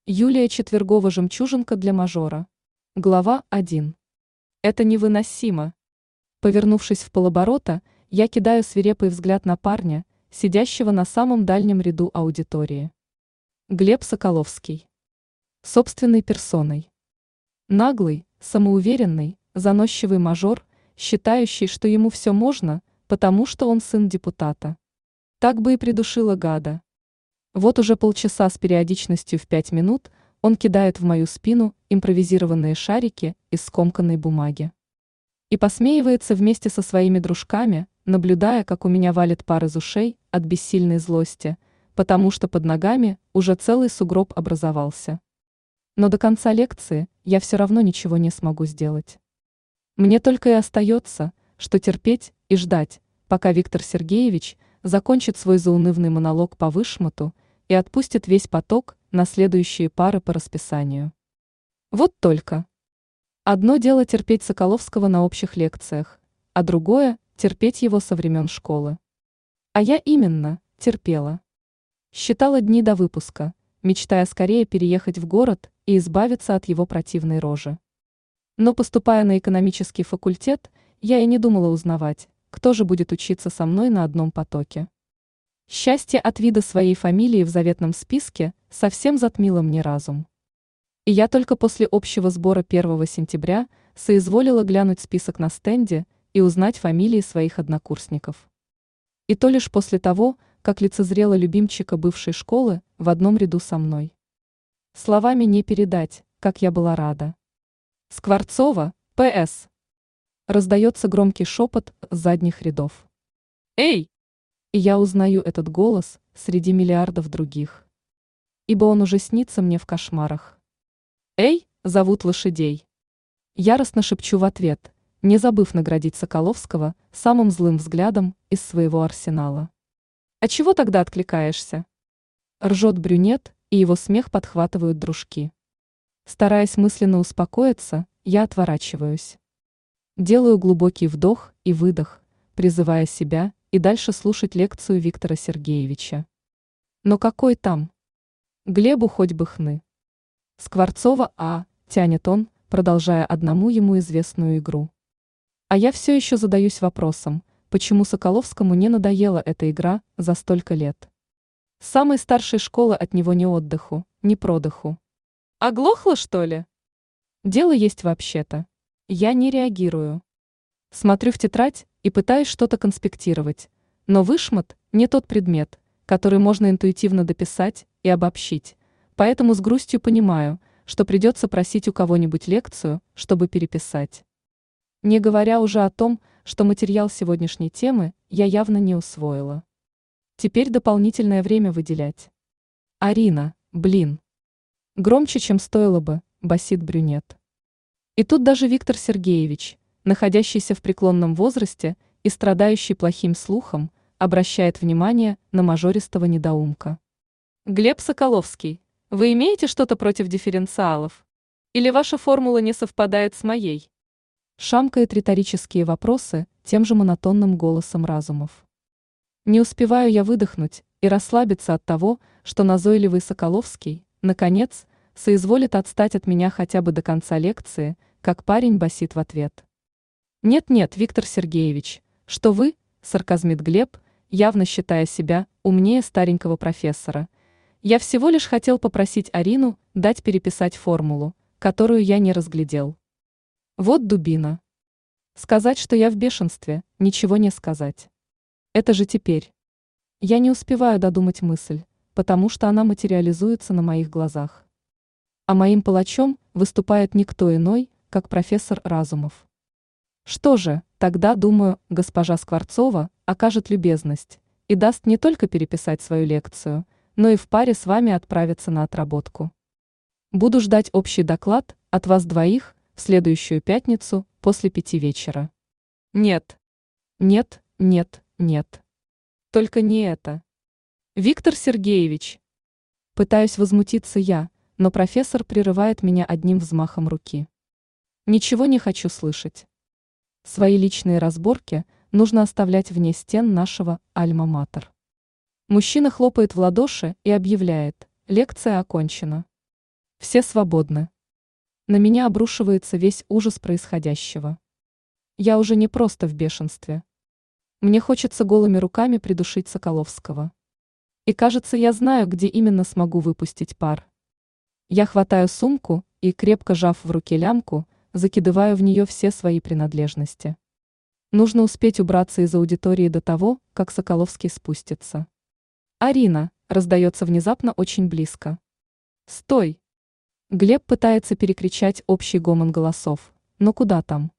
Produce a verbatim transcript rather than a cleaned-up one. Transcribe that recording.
Юлия Четвергова «Жемчужинка для мажора». Глава один. Это невыносимо. Повернувшись в полоборота, я кидаю свирепый взгляд на парня, сидящего на самом дальнем ряду аудитории. Глеб Соколовский. Собственной персоной. Наглый, самоуверенный, заносчивый мажор, считающий, что ему все можно, потому что он сын депутата. Так бы и придушила гада. Вот уже полчаса с периодичностью в пять минут он кидает в мою спину импровизированные шарики из скомканной бумаги. И посмеивается вместе со своими дружками, наблюдая, как у меня валит пар из ушей от бессильной злости, потому что под ногами уже целый сугроб образовался. Но до конца лекции я все равно ничего не смогу сделать. Мне только и остается, что терпеть и ждать, пока Виктор Сергеевич закончит свой заунывный монолог по вышмату и отпустит весь поток на следующие пары по расписанию. Вот только. Одно дело терпеть Соколовского на общих лекциях, а другое – терпеть его со времен школы. А я именно терпела. Считала дни до выпуска, мечтая скорее переехать в город и избавиться от его противной рожи. Но поступая на экономический факультет, я и не думала узнавать, кто же будет учиться со мной на одном потоке. Счастье от вида своей фамилии в заветном списке совсем затмило мне разум. И я только после общего сбора первого сентября соизволила глянуть список на стенде и узнать фамилии своих однокурсников. И то лишь после того, как лицезрела любимчика бывшей школы в одном ряду со мной. Словами не передать, как я была рада. Скворцова, П С. Раздается громкий шепот с задних рядов. Эй! И я узнаю этот голос среди миллиардов других. Ибо он уже снится мне в кошмарах. Эй, зовут лошадей. Яростно шепчу в ответ, не забыв наградить Соколовского самым злым взглядом из своего арсенала. А чего тогда откликаешься? Ржет брюнет, и его смех подхватывают дружки. Стараясь мысленно успокоиться, я отворачиваюсь. Делаю глубокий вдох и выдох, призывая себя и дальше слушать лекцию Виктора Сергеевича. Но какой там? Глебу хоть бы хны. Скворцова, а, тянет он, продолжая одному ему известную игру. А я все еще задаюсь вопросом, почему Соколовскому не надоела эта игра за столько лет. С самой старшей школы от него ни отдыху, ни продыху. Оглохла, что ли? Дело есть вообще-то. Я не реагирую. Смотрю в тетрадь и пытаюсь что-то конспектировать, но вышмат – не тот предмет, который можно интуитивно дописать и обобщить, поэтому с грустью понимаю, что придется просить у кого-нибудь лекцию, чтобы переписать. Не говоря уже о том, что материал сегодняшней темы я явно не усвоила. Теперь дополнительное время выделять. Арина, блин. Громче, чем стоило бы, басит брюнет. И тут даже Виктор Сергеевич, находящийся в преклонном возрасте и страдающий плохим слухом, обращает внимание на мажористого недоумка. Глеб Соколовский, вы имеете что-то против дифференциалов? Или ваша формула не совпадает с моей? Шамкает риторические вопросы тем же монотонным голосом Разумов. Не успеваю я выдохнуть и расслабиться от того, что назойливый Соколовский, наконец, соизволит отстать от меня хотя бы до конца лекции, как парень басит в ответ. «Нет-нет, Виктор Сергеевич, что вы?» – сарказмит Глеб, явно считая себя умнее старенького профессора. «Я всего лишь хотел попросить Арину дать переписать формулу, которую я не разглядел». Вот дубина. Сказать, что я в бешенстве, ничего не сказать. Это же теперь. Я не успеваю додумать мысль, потому что она материализуется на моих глазах. А моим палачом выступает никто иной, как профессор Разумов. Что же, тогда, думаю, госпожа Скворцова окажет любезность и даст не только переписать свою лекцию, но и в паре с вами отправиться на отработку. Буду ждать общий доклад от вас двоих в следующую пятницу после пяти вечера. Нет. Нет, нет, нет. Только не это. Виктор Сергеевич. Пытаюсь возмутиться я, но профессор прерывает меня одним взмахом руки. Ничего не хочу слышать. Свои личные разборки нужно оставлять вне стен нашего альма-матер. Мужчина хлопает в ладоши и объявляет: лекция окончена. Все свободны. На меня обрушивается весь ужас происходящего. Я уже не просто в бешенстве. Мне хочется голыми руками придушить Соколовского. И кажется, я знаю, где именно смогу выпустить пар. Я хватаю сумку и, крепко сжав в руке лямку, закидываю в нее все свои принадлежности. Нужно успеть убраться из аудитории до того, как Соколовский спустится. «Арина!» – раздается внезапно очень близко. «Стой!» Глеб пытается перекричать общий гомон голосов, но куда там?